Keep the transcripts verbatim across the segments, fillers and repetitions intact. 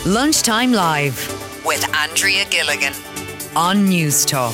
Lunchtime Live with Andrea Gilligan on News Talk.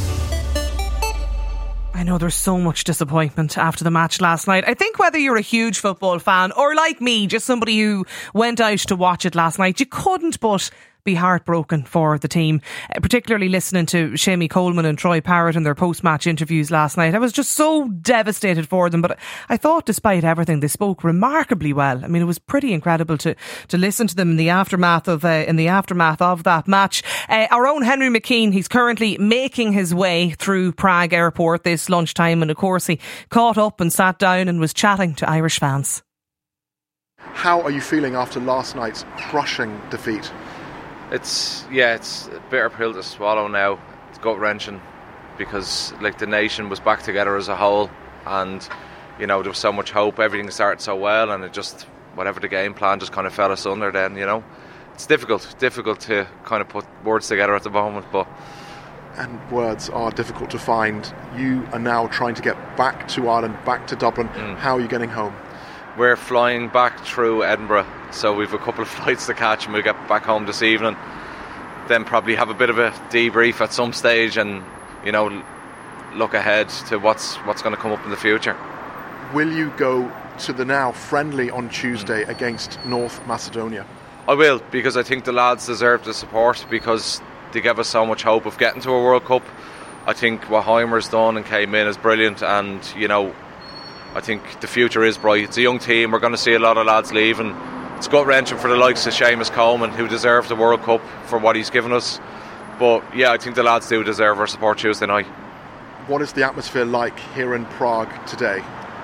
I know there's so much disappointment after the match last night. I think whether you're a huge football fan or like me, just somebody who went out to watch it last night, you couldn't but be heartbroken for the team, uh, particularly listening to Shamie Coleman and Troy Parrott in their post-match interviews last night. I was just so devastated for them, but I thought despite everything they spoke remarkably well. I mean, it was pretty incredible to to listen to them in the aftermath of uh, in the aftermath of that match. Uh, our own Henry McKean, he's currently making his way through Prague airport this lunchtime, and of course he caught up and sat down and was chatting to Irish fans. How are you feeling after last night's crushing defeat? It's, yeah, it's a bitter pill to swallow now. It's gut-wrenching because, like, the nation was back together as a whole, and, you know, there was so much hope. Everything started so well, and it just, whatever the game plan, just kind of fell asunder then, you know. It's difficult, difficult to kind of put words together at the moment, but... And words are difficult to find. You are now trying to get back to Ireland, back to Dublin. Mm. How are you getting home? We're flying back through Edinburgh, so we've a couple of flights to catch, and we'll get back home this evening. Then probably have a bit of a debrief at some stage, and, you know, look ahead to what's what's going to come up in the future. Will you go to the now friendly on Tuesday mm. against North Macedonia? I will, because I think the lads deserve the support, because they gave us so much hope of getting to a World Cup. I think what Heimer's done and came in is brilliant, and, you know, I think the future is bright. It's a young team. We're going to see a lot of lads leaving. It's gut-wrenching for the likes of Seamus Coleman, who deserved the World Cup for what he's given us. But yeah, I think the lads do deserve our support Tuesday night. What is the atmosphere like here in Prague today?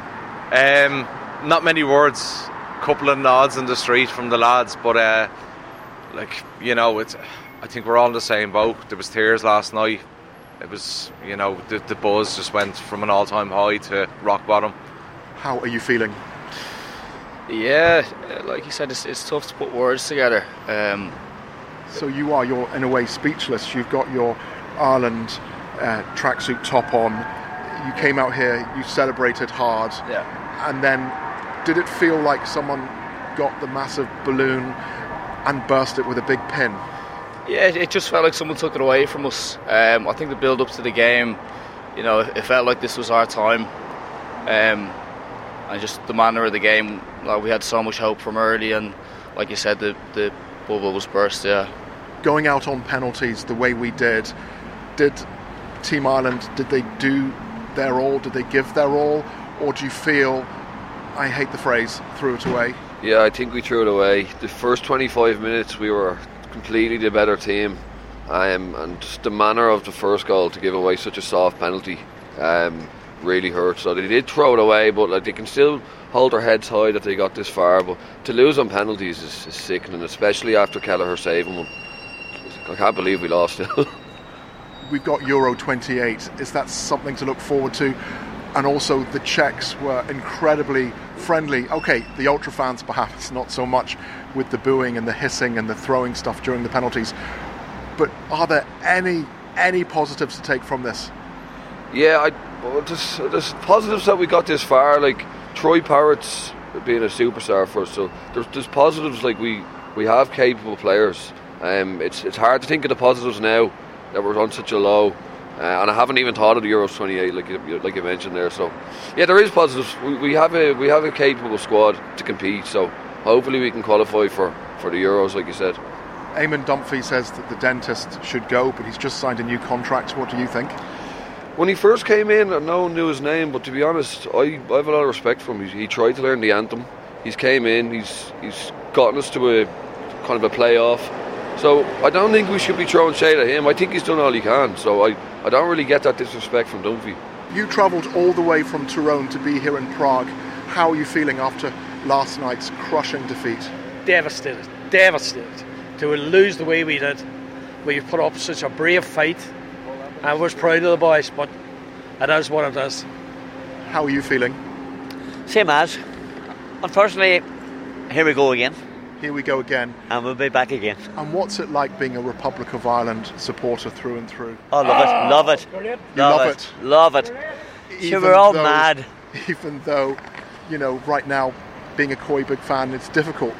Um, not many words. A couple of nods in the street from the lads, but uh, like, you know, it's. I think we're all in the same boat. There was tears last night. It was, you know, the, the buzz just went from an all-time high to rock bottom. How are you feeling? Yeah, like you said, it's, it's tough to put words together. Um, so you are, you're in a way speechless. You've got your Ireland uh, tracksuit top on. You came out here, you celebrated hard. Yeah. And then, did it feel like someone got the massive balloon and burst it with a big pin? Yeah, it just felt like someone took it away from us. Um, I think the build-up to the game, you know, it felt like this was our time. Um, and just the manner of the game, like, we had so much hope from early, and like you said, the, the bubble was burst, yeah. Going out on penalties the way we did, did Team Ireland, did they do their all? Did they give their all? Or do you feel, I hate the phrase, threw it away? Yeah, I think we threw it away. The first twenty-five minutes we were completely the better team, um, and just the manner of the first goal to give away such a soft penalty um, really hurt. So they did throw it away, but like, they can still hold their heads high that they got this far. But to lose on penalties is, is sickening, especially after Kelleher saving one. I can't believe we lost still. We've got Euro twenty-eight. Is that something to look forward to? And also the Czechs were incredibly friendly. Okay, the ultra fans perhaps not so much with the booing and the hissing and the throwing stuff during the penalties. But are there any any positives to take from this? Yeah, I, well, there's, there's positives that we got this far. Like Troy Parrott's being a superstar for us, so there's, there's positives. Like we, we have capable players. Um, it's it's hard to think of the positives now that we're on such a low. Uh, and I haven't even thought of the Euros twenty-eight, like you, like you mentioned there. So, yeah, there is positives. We, we have a we have a capable squad to compete. So, hopefully, we can qualify for, for the Euros, like you said. Eamon Dunphy says that the dentist should go, but he's just signed a new contract. What do you think? When he first came in, no one knew his name, but to be honest, I, I have a lot of respect for him. He, he tried to learn the anthem. He's came in. He's he's gotten us to a kind of a playoff. So I don't think we should be throwing shade at him. I think he's done all he can. So I, I don't really get that disrespect from Dunphy. You travelled all the way from Tyrone to be here in Prague. How are you feeling after last night's crushing defeat? Devastated, devastated. To lose the way we did. We put up such a brave fight, and I was proud of the boys, but it is what it is. How are you feeling? Same as. Unfortunately, here we go again. Here we go again. And we'll be back again. And what's it like being a Republic of Ireland supporter through and through? Oh, love it, love it. You love, love it. it. Love it. Even Sure, we're all though, mad. Even though, you know, right now, being a Coy Big fan, it's difficult, but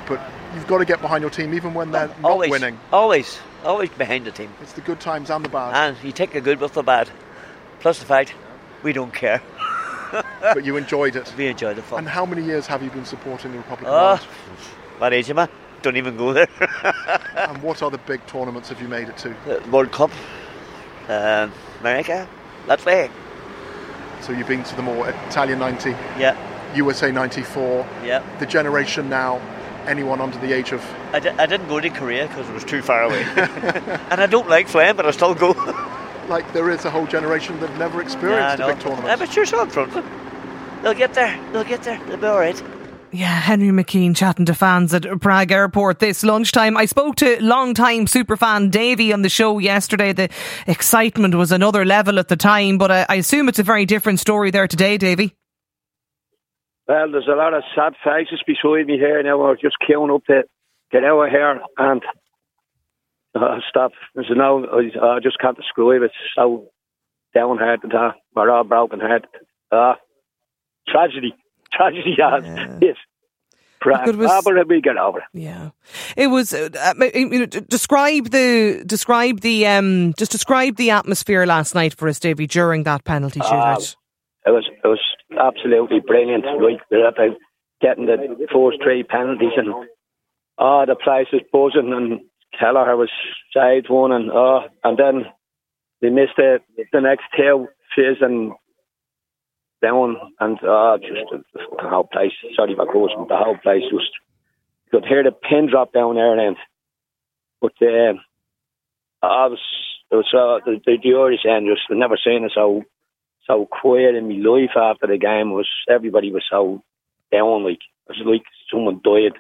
you've got to get behind your team even when they're not always, winning. Always, always behind the team. It's the good times and the bad. And you take the good with the bad. Plus the fact, we don't care. But you enjoyed it. We enjoyed the fun. And how many years have you been supporting the Republic of Oh, Ireland? what age am I? Don't even go there. And what other big tournaments have you made it to? The World Cup, uh, America, Latvia. So you've been to them all. Italian ninety, Yeah, U S A ninety-four. yeah. The generation now, anyone under the age of... I, di- I didn't go to Korea because it was too far away. And I don't like flying, but I still go. Like there is a whole generation that have never experienced Nah, a no. big tournament. Yeah, but you're still in front of them. They'll get there. They'll get there. They'll be all right. Yeah, Henry McKean chatting to fans at Prague Airport this lunchtime. I spoke to long-time superfan Davy on the show yesterday. The excitement was another level at the time, but I, I assume it's a very different story there today, Davy. Well, there's a lot of sad faces beside me here now. We're just queuing up to get out of here and uh, stop. There's no, I, I just can't describe it. It's so downhearted. Uh, we're all broken hearted. Uh, tragedy. Tragedy, yeah. Yes. It was, ah, but we get over it. Yeah, it was. Uh, you know, describe the describe the um just describe the atmosphere last night for us, Davy, during that penalty shootout. Uh, it was it was absolutely brilliant. Like about getting the first three penalties, and oh, the place was buzzing, and Kelleher was saved one, and oh, and then they missed the the next two, Fizz and down, and uh, just the, the whole place, sorry if I cross, but the whole place just, you could hear the pin drop down there then. But um, I was, it was uh, the, the, the Irish end, just, I've never seen it so so quiet in my life after the game. Was everybody was so down, like, it was like someone died.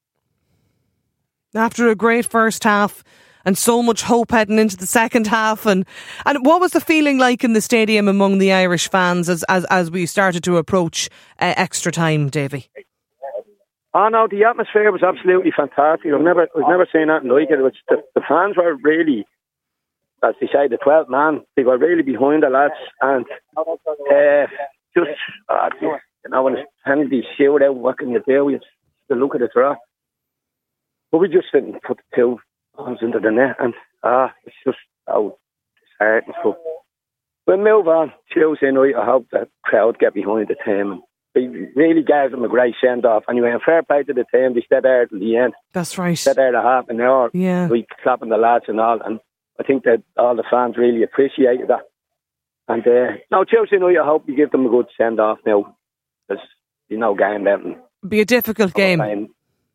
After a great first half, and so much hope heading into the second half. And, and what was the feeling like in the stadium among the Irish fans as as, as we started to approach uh, extra time, Davy? Oh no, the atmosphere was absolutely fantastic. I've never, I've never seen anything like it. It was, the, the fans were really, as they say, the twelfth man. They were really behind the lads, and uh, just uh, you know, when it's penalty shootout, what can you do? You just look at it, right? But we just didn't put the two goals into the net, and ah, uh, it's just oh, disheartening. So we'll move on. Tuesday night, I hope the crowd get behind the team. And we really gave them a great send off. Anyway, and fair play to the team. They stayed there till the end. That's right. Stayed there a half an hour. Yeah. We clapping the lads and all, and I think that all the fans really appreciated that. And uh, no, Tuesday night, I hope we give them a good send off now. There's you know game then. Be a difficult game. Time.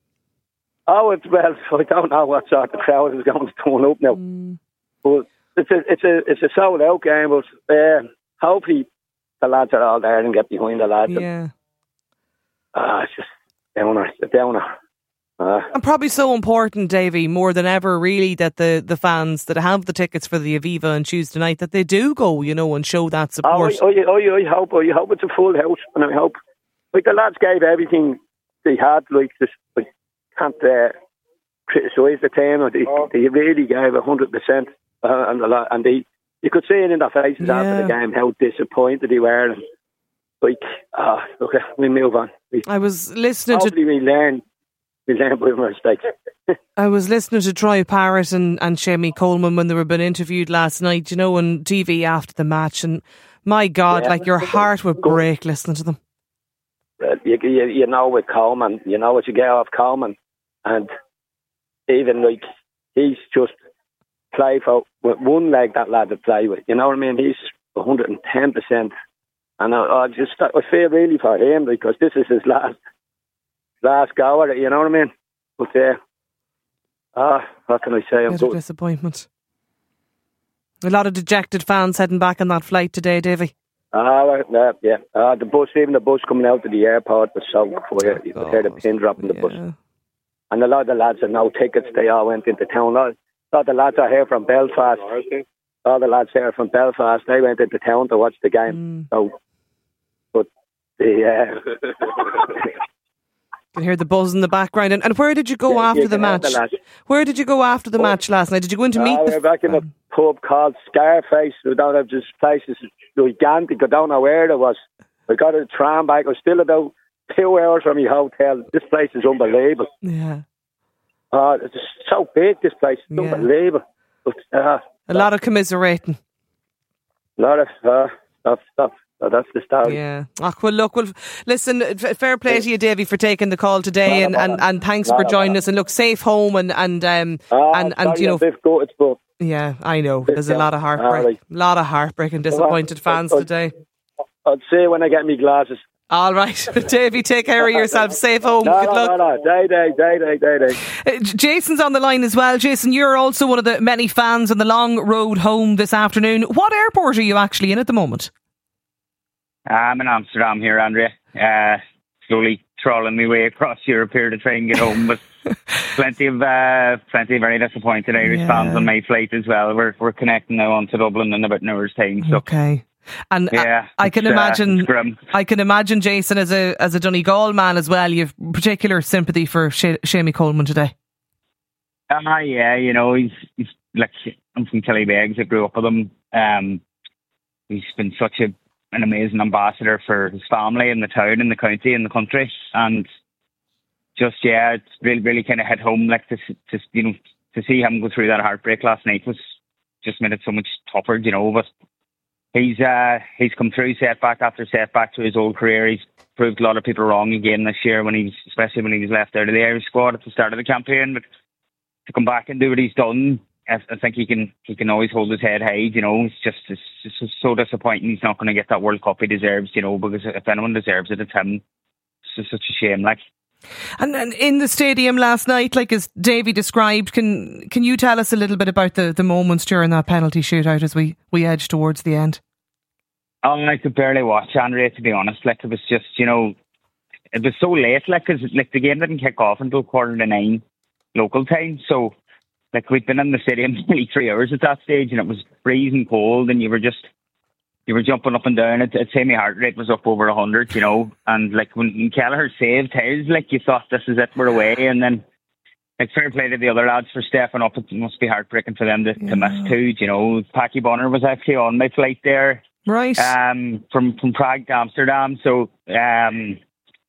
Oh, it's, well, I don't know what sort of crowd is going to turn up now. Mm. But it's a, it's a, it's a sold out game. But uh, hopefully the lads are all there and get behind the lads. Yeah. Ah, uh, it's just downer, it's a downer. Uh, and probably so important, Davy, more than ever, really, that the, the fans that have the tickets for the Aviva on Tuesday night, that they do go, you know, and show that support. Oh, I, I, I, I hope, I hope it's a full house, and I hope, like, the lads gave everything they had, like, this, like, can't uh, criticise the team. They, they really gave a hundred percent, and a lot, and they, you could see it in their faces yeah. after the game how disappointed they were. And like, ah, uh, okay, we move on. We, I was listening hopefully to. we learn. We learn by our mistakes. I was listening to Troy Parrott and and Shamie Coleman when they were being interviewed last night, you know, on T V after the match, and my God, yeah, like your heart would break listening to them. Uh, you, you, you know, with Coleman, you know what you get off Coleman. And even like he's just play for with one leg that lad to play with. You know what I mean? He's one hundred and ten percent, and I, I just I feel really for him because this is his last last go at it. You know what I mean? But uh, ah, what can I say? I'm Bitter disappointment. A lot of dejected fans heading back on that flight today, Davy. Ah, uh, yeah. Uh, the bus, even the bus coming out to the airport was so quiet. You could hear the pin drop in the yeah. bus. And a lot of the lads had no tickets. They all went into town. A lot of the lads are here from Belfast. All the lads here from Belfast. They went into town to watch the game. Mm. So, but the uh, you can hear the buzz in the background. And, and where did you go yeah, after the match? The where did you go after the oh, match last night? Did you go in to meet? Uh, the we were back in a pub called Scarface. We don't have this place is gigantic. I don't know where it was. We got a tram back. I was still about two hours from my hotel. This place is unbelievable. Yeah. Uh, it's so big, this place. It's Yeah. unbelievable. But, uh, A lot of commiserating. a lot of uh, stuff, stuff. So that's the story. Yeah. Oh, well, look, well, listen, f- fair play to you, Davy, for taking the call today, and, and, and thanks for joining us. And look, safe home, and and um Ah, and, and sorry, you know, a bit gutted, but yeah, I know. There's a lot of heartbreak, Alright. lot of heartbreak and disappointed fans I'll- today. I'll see you when I get me glasses. All right, Davy, take care of yourself. Safe home. No, Good no, luck. no, no. Day, day, day, day, day, day. Uh, J- Jason's on the line as well. Jason, you're also one of the many fans on the long road home this afternoon. What airport are you actually in at the moment? I'm in Amsterdam here, Andrea. Uh, slowly trawling my way across Europe here to try and get home, but plenty of uh, plenty of very disappointed Irish Yeah. fans on my flight as well. We're we're connecting now on to Dublin in about an hour's time. So Okay. And yeah, I, I can it's, uh, imagine, it's grim. I can imagine, Jason, as a as a Donegal man as well, you've particular sympathy for Sh- Shamie Coleman today. Ah, yeah, you know, he's, he's like, I'm from Killybegs. I grew up with him. Um, he's been such a an amazing ambassador for his family and the town and the county and the country. And just, yeah, it's really, really kind of hit home, like, to, s- to, you know, to see him go through that heartbreak last night was just made it so much tougher, you know. But he's, uh, he's come through setback after setback to his old career. He's proved a lot of people wrong again this year, when he was, especially when he was left out of the Irish squad at the start of the campaign. But to come back and do what he's done, I, I think he can he can always hold his head high. You know, it's just it's, it's so disappointing he's not going to get that World Cup he deserves. You know, because if anyone deserves it, it's him. It's just such a shame. Like, And, and in the stadium last night, like as Davy described, can can you tell us a little bit about the, the moments during that penalty shootout as we, we edge towards the end? oh, I could barely watch, Andrea, to be honest. Like, it was just, you know, it was so late. Like, cause like the game didn't kick off until quarter to nine local time. So, like, we'd been in the stadium nearly three hours at that stage, and it was freezing cold, and you were just, you were jumping up and down. I'd, I'd say my heart rate was up over a hundred, you know. And like when, when Kelleher saved his, like, you thought, this is it, we're away. And then, like, fair play to the other lads for stepping up. It must be heartbreaking for them to, to miss two, you know. Packy Bonner was actually on my flight there, Right. um, from from Prague to Amsterdam. So, um,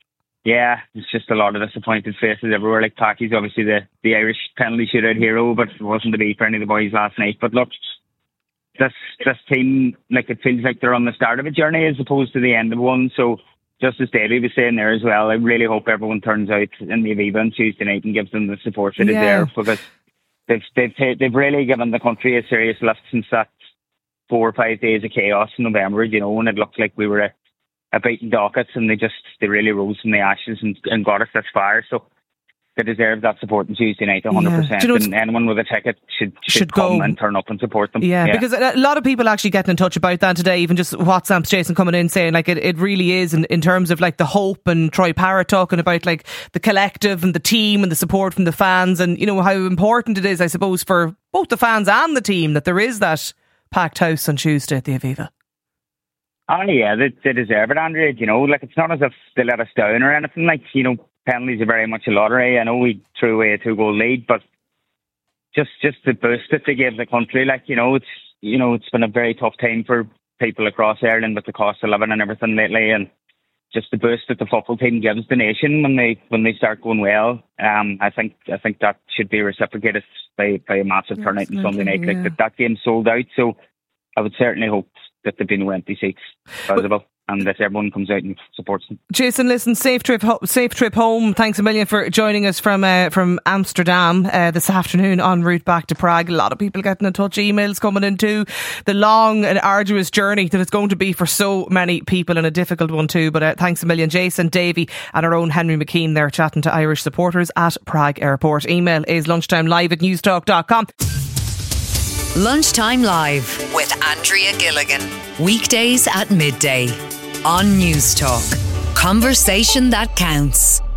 yeah, it's just a lot of disappointed faces everywhere. Like, Packy's obviously the, the Irish penalty shootout hero, but it wasn't to be for any of the boys last night. But look, this this team, like, it feels like they're on the start of a journey as opposed to the end of one. So, just as Davey was saying there as well, I really hope everyone turns out in the Aviva on Tuesday night and gives them the support they Yeah. deserve, because they've they've ta- they've really given the country a serious lift since that four or five days of chaos in November, you know, and it looked like we were a, a beaten dockets, and they just they really rose from the ashes and, and got us this far. So they deserve that support on Tuesday night, one hundred percent. Yeah. Do you know, and anyone with a ticket should should, Should come go. and turn up and support them. Yeah, because a lot of people actually getting in touch about that today, even just WhatsApps, Jason, coming in saying like it, it really is in, in terms of like the hope, and Troy Parrott talking about like the collective and the team and the support from the fans, and you know how important it is, I suppose, for both the fans and the team that there is that packed house on Tuesday at the Aviva. Oh yeah, they, they deserve it, Andrea. You know, like, it's not as if they let us down or anything. Like, you know, penalties are very much a lottery. I know we threw away a two-goal lead, but just just the boost that they gave the country, like, you know, it's you know it's been a very tough time for people across Ireland with the cost of living and everything lately, and just the boost that the football team gives the nation when they when they start going well. Um, I think I think that should be reciprocated by by a massive turnout on Sunday night. yeah. Like, that, that game sold out, so I would certainly hope that there'd be no empty seats visible, and that everyone comes out and supports them. Jason, listen, safe trip, ho- safe trip home. Thanks a million for joining us from uh, from Amsterdam uh, this afternoon en route back to Prague. A lot of people getting in touch, emails coming in too. The long and arduous journey that it's going to be for so many people, and a difficult one too. But uh, thanks a million, Jason, Davey, and our own Henry McKean there chatting to Irish supporters at Prague Airport. Email is lunchtime live at newstalk dot com. Lunchtime Live with Andrea Gilligan. Weekdays at midday on Newstalk. Conversation that counts.